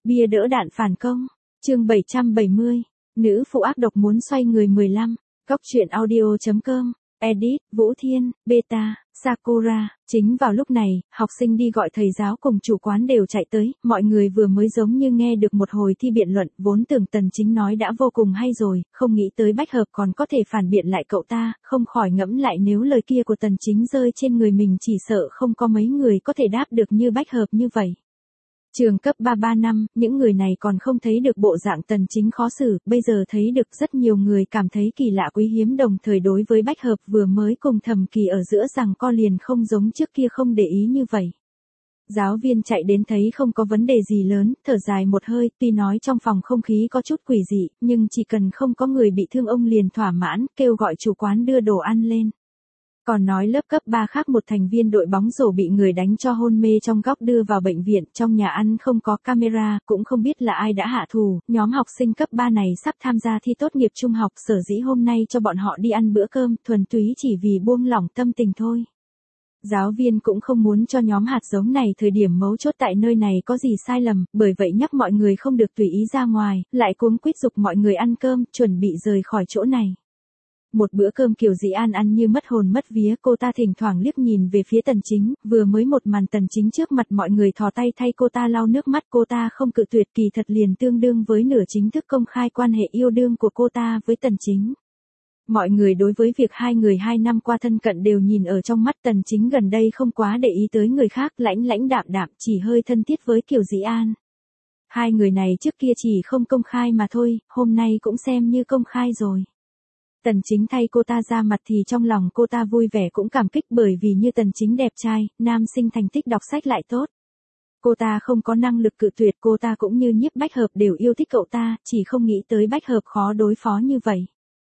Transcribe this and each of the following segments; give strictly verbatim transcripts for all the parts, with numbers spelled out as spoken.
Bia đỡ đạn phản công. Chương bảy trăm bảy mươi. Nữ phụ ác độc muốn xoay người mười lăm. Góc truyện audio chấm com. Edit, Vũ Thiên, Beta, Sakura. Chính vào lúc này, học sinh đi gọi thầy giáo cùng chủ quán đều chạy tới, mọi người vừa mới giống như nghe được một hồi thi biện luận, vốn tưởng Tần Chính nói đã vô cùng hay rồi, không nghĩ tới Bách Hợp còn có thể phản biện lại cậu ta, không khỏi ngẫm lại nếu lời kia của Tần Chính rơi trên người mình chỉ sợ không có mấy người có thể đáp được như Bách Hợp như vậy. Trường cấp ba ba năm, những người này còn không thấy được bộ dạng Tần Chính khó xử, bây giờ thấy được rất nhiều người cảm thấy kỳ lạ quý hiếm, đồng thời đối với Bách Hợp vừa mới cùng Thẩm Kỳ ở giữa rằng co liền không giống trước kia không để ý như vậy. Giáo viên chạy đến thấy không có vấn đề gì lớn, thở dài một hơi, tuy nói trong phòng không khí có chút quỷ dị, nhưng chỉ cần không có người bị thương ông liền thỏa mãn, kêu gọi chủ quán đưa đồ ăn lên. Còn nói lớp cấp ba khác một thành viên đội bóng rổ bị người đánh cho hôn mê trong góc đưa vào bệnh viện, trong nhà ăn không có camera, cũng không biết là ai đã hạ thủ, nhóm học sinh cấp ba này sắp tham gia thi tốt nghiệp trung học, sở dĩ hôm nay cho bọn họ đi ăn bữa cơm, thuần túy chỉ vì buông lỏng tâm tình thôi. Giáo viên cũng không muốn cho nhóm hạt giống này thời điểm mấu chốt tại nơi này có gì sai lầm, bởi vậy nhắc mọi người không được tùy ý ra ngoài, lại cuống quýt giục mọi người ăn cơm, chuẩn bị rời khỏi chỗ này. Một bữa cơm Kiều Dĩ An ăn như mất hồn mất vía, cô ta thỉnh thoảng liếc nhìn về phía Tần Chính, vừa mới một màn Tần Chính trước mặt mọi người thò tay thay cô ta lau nước mắt, cô ta không cự tuyệt, kỳ thật liền tương đương với nửa chính thức công khai quan hệ yêu đương của cô ta với Tần Chính. Mọi người đối với việc hai người hai năm qua thân cận đều nhìn ở trong mắt, Tần Chính gần đây không quá để ý tới người khác, lãnh lãnh đạm đạm, chỉ hơi thân thiết với Kiều Dĩ An. Hai người này trước kia chỉ không công khai mà thôi, hôm nay cũng xem như công khai rồi. Tần Chính thay cô ta ra mặt thì trong lòng cô ta vui vẻ cũng cảm kích, bởi vì như Tần Chính đẹp trai, nam sinh thành tích đọc sách lại tốt. Cô ta không có năng lực cự tuyệt, cô ta cũng như Nhiếp Bách Hợp đều yêu thích cậu ta, chỉ không nghĩ tới Bách Hợp khó đối phó như vậy.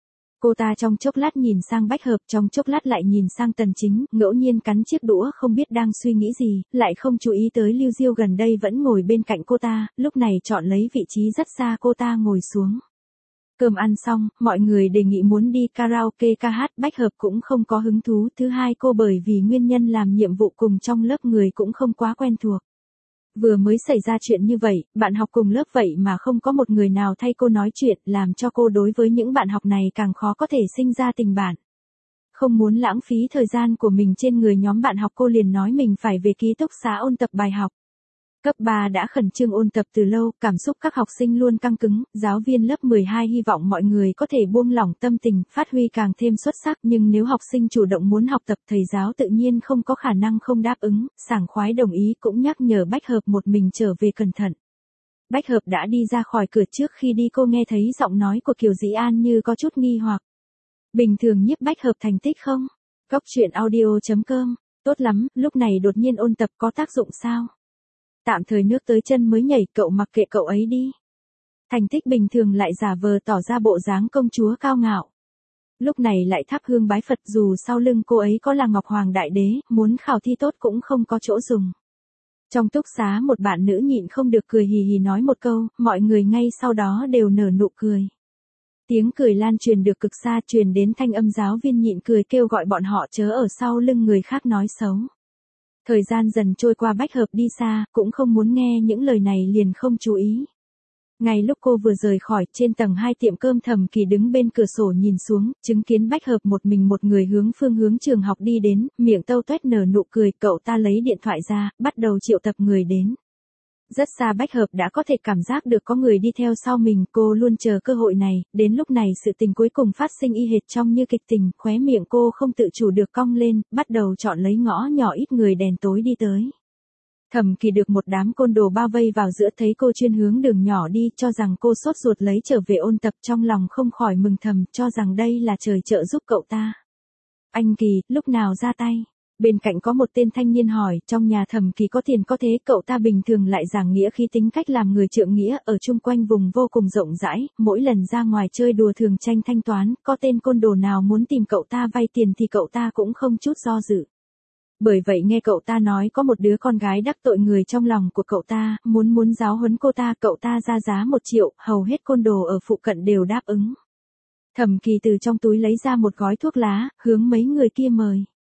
Cô ta trong chốc lát nhìn sang Bách Hợp, trong chốc lát lại nhìn sang Tần Chính, ngẫu nhiên cắn chiếc đũa không biết đang suy nghĩ gì, lại không chú ý tới Lưu Diêu gần đây vẫn ngồi bên cạnh cô ta, lúc này chọn lấy vị trí rất xa cô ta ngồi xuống. Cơm ăn xong, mọi người đề nghị muốn đi karaoke ca hát, Bách Hợp cũng không có hứng thú, thứ hai cô bởi vì nguyên nhân làm nhiệm vụ cùng trong lớp người cũng không quá quen thuộc. Vừa mới xảy ra chuyện như vậy, bạn học cùng lớp vậy mà không có một người nào thay cô nói chuyện, làm cho cô đối với những bạn học này càng khó có thể sinh ra tình bạn. Không muốn lãng phí thời gian của mình trên người nhóm bạn học, cô liền nói mình phải về ký túc xá ôn tập bài học. Cấp ba đã khẩn trương ôn tập từ lâu, cảm xúc các học sinh luôn căng cứng, giáo viên lớp mười hai hy vọng mọi người có thể buông lỏng tâm tình, phát huy càng thêm xuất sắc, nhưng nếu học sinh chủ động muốn học tập, thầy giáo tự nhiên không có khả năng không đáp ứng, sảng khoái đồng ý, cũng nhắc nhở Bách Hợp một mình trở về cẩn thận. Bách Hợp đã đi ra khỏi cửa, trước khi đi cô nghe thấy giọng nói của Kiều Dĩ An như có chút nghi hoặc. Bình thường Nhiếp Bách Hợp thành tích không? Góc truyện audio chấm com. Tốt lắm, lúc này đột nhiên ôn tập có tác dụng sao? Tạm thời nước tới chân mới nhảy, cậu mặc kệ cậu ấy đi. Thành tích bình thường lại giả vờ tỏ ra bộ dáng công chúa cao ngạo. Lúc này lại thắp hương bái Phật, dù sau lưng cô ấy có là Ngọc Hoàng Đại Đế, muốn khảo thi tốt cũng không có chỗ dùng. Trong túc xá một bạn nữ nhịn không được cười hì hì nói một câu, mọi người ngay sau đó đều nở nụ cười. Tiếng cười lan truyền được cực xa, truyền đến thanh âm giáo viên nhịn cười kêu gọi bọn họ chớ ở sau lưng người khác nói xấu. Thời gian dần trôi qua, Bách Hợp đi xa, cũng không muốn nghe những lời này liền không chú ý. Ngay lúc cô vừa rời khỏi, trên tầng hai tiệm cơm Thẩm Kỳ đứng bên cửa sổ nhìn xuống, chứng kiến Bách Hợp một mình một người hướng phương hướng trường học đi đến, miệng tâu tuét nở nụ cười, cậu ta lấy điện thoại ra, bắt đầu triệu tập người đến. Rất xa Bách Hợp đã có thể cảm giác được có người đi theo sau mình, cô luôn chờ cơ hội này, đến lúc này sự tình cuối cùng phát sinh y hệt trong như kịch tình, khóe miệng cô không tự chủ được cong lên, bắt đầu chọn lấy ngõ nhỏ ít người đèn tối đi tới. Thẩm Kỳ được một đám côn đồ bao vây vào giữa, thấy cô chuyên hướng đường nhỏ đi, cho rằng cô sốt ruột lấy trở về ôn tập, trong lòng không khỏi mừng thầm, cho rằng đây là trời trợ giúp cậu ta. Anh Kỳ, lúc nào ra tay? Bên cạnh có một tên thanh niên hỏi, trong nhà Thẩm Kỳ có tiền có thế, cậu ta bình thường lại giảng nghĩa khí, tính cách làm người trượng nghĩa, ở chung quanh vùng vô cùng rộng rãi, mỗi lần ra ngoài chơi đùa thường tranh thanh toán, có tên côn đồ nào muốn tìm cậu ta vay tiền thì cậu ta cũng không chút do dự. Bởi vậy nghe cậu ta nói có một đứa con gái đắc tội người trong lòng của cậu ta, muốn muốn giáo huấn cô ta, cậu ta ra giá một triệu, hầu hết côn đồ ở phụ cận đều đáp ứng. Thẩm Kỳ từ trong túi lấy ra một gói thuốc lá, hướng mấy người kia mời.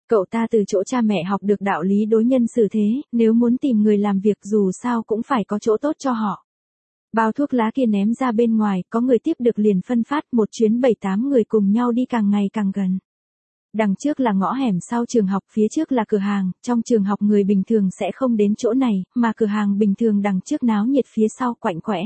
Cậu ta từ chỗ cha mẹ học được đạo lý đối nhân xử thế, nếu muốn tìm người làm việc dù sao cũng phải có chỗ tốt cho họ. Bao thuốc lá kia ném ra bên ngoài, có người tiếp được liền phân phát, một chuyến bảy tám người cùng nhau đi càng ngày càng gần. Đằng trước là ngõ hẻm sau trường học, phía trước là cửa hàng, trong trường học người bình thường sẽ không đến chỗ này, mà cửa hàng bình thường đằng trước náo nhiệt phía sau quạnh quẽ.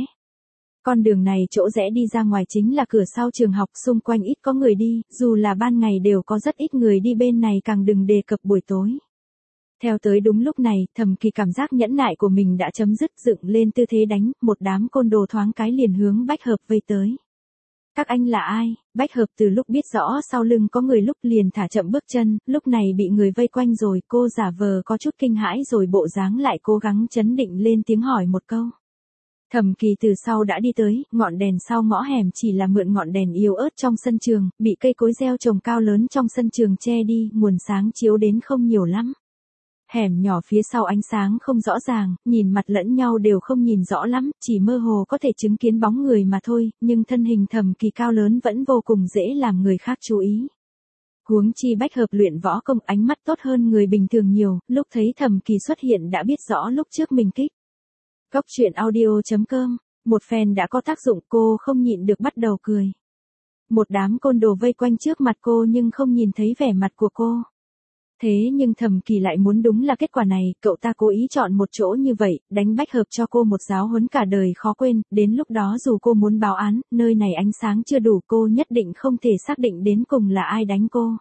Con đường này chỗ rẽ đi ra ngoài chính là cửa sau trường học, xung quanh ít có người đi, dù là ban ngày đều có rất ít người đi bên này, càng đừng đề cập buổi tối. Theo tới đúng lúc này, Thẩm Kỳ cảm giác nhẫn nại của mình đã chấm dứt, dựng lên tư thế đánh, một đám côn đồ thoáng cái liền hướng Bách Hợp vây tới. Các anh là ai? Bách Hợp từ lúc biết rõ sau lưng có người lúc liền thả chậm bước chân, lúc này bị người vây quanh rồi, cô giả vờ có chút kinh hãi rồi bộ dáng lại cố gắng chấn định lên tiếng hỏi một câu. Thẩm Kỳ từ sau đã đi tới, ngọn đèn sau ngõ hẻm chỉ là mượn ngọn đèn yếu ớt trong sân trường, bị cây cối gieo trồng cao lớn trong sân trường che đi, nguồn sáng chiếu đến không nhiều lắm. Hẻm nhỏ phía sau ánh sáng không rõ ràng, nhìn mặt lẫn nhau đều không nhìn rõ lắm, chỉ mơ hồ có thể chứng kiến bóng người mà thôi, nhưng thân hình Thẩm Kỳ cao lớn vẫn vô cùng dễ làm người khác chú ý. Huống chi Bách Hợp luyện võ công, ánh mắt tốt hơn người bình thường nhiều, lúc thấy Thẩm Kỳ xuất hiện đã biết rõ lúc trước mình kích. Góc truyện audio chấm com, một phen đã có tác dụng, cô không nhịn được bắt đầu cười. Một đám côn đồ vây quanh trước mặt cô nhưng không nhìn thấy vẻ mặt của cô. Thế nhưng Thẩm Kỳ lại muốn đúng là kết quả này, cậu ta cố ý chọn một chỗ như vậy, đánh Bách Hợp cho cô một giáo huấn cả đời khó quên, đến lúc đó dù cô muốn báo án, nơi này ánh sáng chưa đủ, cô nhất định không thể xác định đến cùng là ai đánh cô.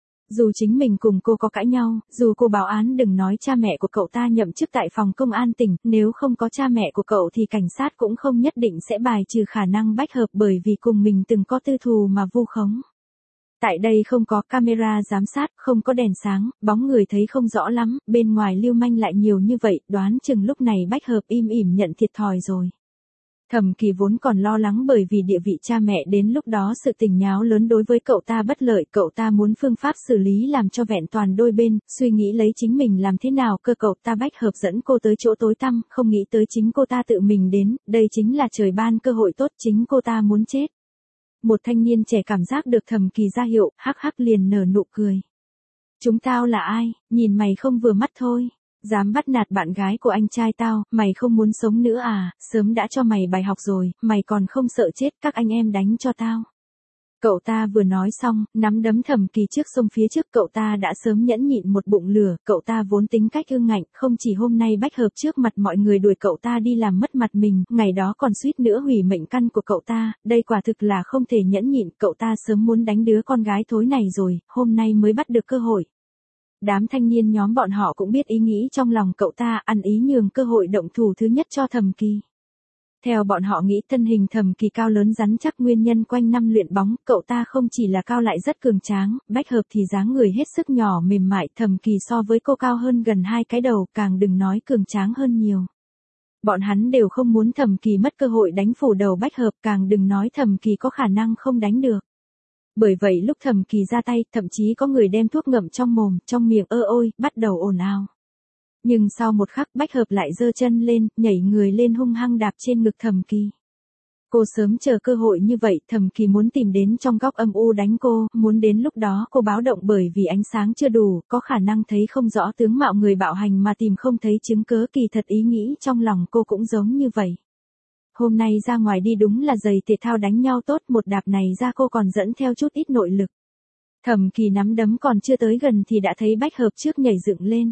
Dù chính mình cùng cô có cãi nhau, dù cô báo án đừng nói cha mẹ của cậu ta nhậm chức tại phòng công an tỉnh, nếu không có cha mẹ của cậu thì cảnh sát cũng không nhất định sẽ bài trừ khả năng Bách Hợp bởi vì cùng mình từng có tư thù mà vu khống. Tại đây không có camera giám sát, không có đèn sáng, bóng người thấy không rõ lắm, bên ngoài lưu manh lại nhiều như vậy, đoán chừng lúc này Bách Hợp im ỉm nhận thiệt thòi rồi. Thẩm Kỳ vốn còn lo lắng bởi vì địa vị cha mẹ đến lúc đó sự tình nháo lớn đối với cậu ta bất lợi, cậu ta muốn phương pháp xử lý làm cho vẹn toàn đôi bên, suy nghĩ lấy chính mình làm thế nào cơ cậu ta Bách Hợp dẫn cô tới chỗ tối tăm, không nghĩ tới chính cô ta tự mình đến, đây chính là trời ban cơ hội tốt, chính cô ta muốn chết. Một thanh niên trẻ cảm giác được Thẩm Kỳ ra hiệu, hắc hắc liền nở nụ cười. Chúng tao là ai, nhìn mày không vừa mắt thôi. Dám bắt nạt bạn gái của anh trai tao, mày không muốn sống nữa à, sớm đã cho mày bài học rồi, mày còn không sợ chết, các anh em đánh cho tao. Cậu ta vừa nói xong, nắm đấm Thẩm Kỳ trước sông phía trước, cậu ta đã sớm nhẫn nhịn một bụng lửa, cậu ta vốn tính cách ương ngạnh, không chỉ hôm nay Bách Hợp trước mặt mọi người đuổi cậu ta đi làm mất mặt mình, ngày đó còn suýt nữa hủy mệnh căn của cậu ta, đây quả thực là không thể nhẫn nhịn, cậu ta sớm muốn đánh đứa con gái thối này rồi, hôm nay mới bắt được cơ hội. Đám thanh niên nhóm bọn họ cũng biết ý nghĩ trong lòng cậu ta, ăn ý nhường cơ hội động thủ thứ nhất cho Thẩm Kỳ. Theo bọn họ nghĩ thân hình Thẩm Kỳ cao lớn rắn chắc, nguyên nhân quanh năm luyện bóng, cậu ta không chỉ là cao lại rất cường tráng, Bách Hợp thì dáng người hết sức nhỏ mềm mại, Thẩm Kỳ so với cô cao hơn gần hai cái đầu, càng đừng nói cường tráng hơn nhiều. Bọn hắn đều không muốn Thẩm Kỳ mất cơ hội đánh phủ đầu Bách Hợp, càng đừng nói Thẩm Kỳ có khả năng không đánh được. Bởi vậy lúc Thẩm Kỳ ra tay, thậm chí có người đem thuốc ngậm trong mồm, trong miệng ơ ôi, bắt đầu ồn ào. Nhưng sau một khắc Bách Hợp lại giơ chân lên, nhảy người lên hung hăng đạp trên ngực Thẩm Kỳ. Cô sớm chờ cơ hội như vậy, Thẩm Kỳ muốn tìm đến trong góc âm u đánh cô, muốn đến lúc đó cô báo động bởi vì ánh sáng chưa đủ, có khả năng thấy không rõ tướng mạo người bạo hành mà tìm không thấy chứng cớ, kỳ thật ý nghĩ trong lòng cô cũng giống như vậy. Hôm nay ra ngoài đi đúng là giày thể thao đánh nhau tốt, một đạp này ra cô còn dẫn theo chút ít nội lực. Thẩm Kỳ nắm đấm còn chưa tới gần thì đã thấy Bách Hợp trước nhảy dựng lên.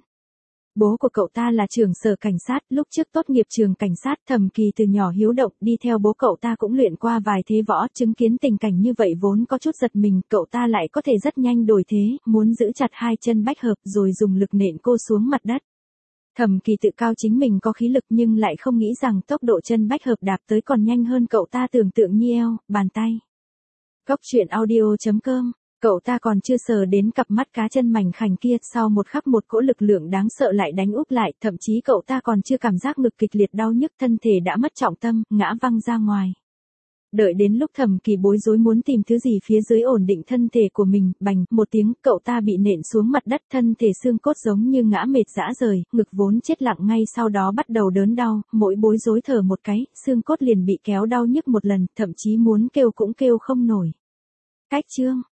Bố của cậu ta là trưởng sở cảnh sát, lúc trước tốt nghiệp trường cảnh sát, Thẩm Kỳ từ nhỏ hiếu động, đi theo bố cậu ta cũng luyện qua vài thế võ, chứng kiến tình cảnh như vậy vốn có chút giật mình, cậu ta lại có thể rất nhanh đổi thế, muốn giữ chặt hai chân Bách Hợp rồi dùng lực nện cô xuống mặt đất. Thẩm Kỳ tự cao chính mình có khí lực nhưng lại không nghĩ rằng tốc độ chân Bách Hợp đạp tới còn nhanh hơn cậu ta tưởng tượng như eo, bàn tay. Góc truyện audio chấm com, cậu ta còn chưa sờ đến cặp mắt cá chân mảnh khảnh kia, sau một khắc một cỗ lực lượng đáng sợ lại đánh úp lại, thậm chí cậu ta còn chưa cảm giác ngực kịch liệt đau nhức, thân thể đã mất trọng tâm, ngã văng ra ngoài. Đợi đến lúc Thẩm Kỳ bối rối muốn tìm thứ gì phía dưới ổn định thân thể của mình, bành, một tiếng, cậu ta bị nện xuống mặt đất, thân thể xương cốt giống như ngã mệt rã rời, ngực vốn chết lặng ngay sau đó bắt đầu đớn đau, mỗi bối rối thở một cái, xương cốt liền bị kéo đau nhức một lần, thậm chí muốn kêu cũng kêu không nổi. Cách chương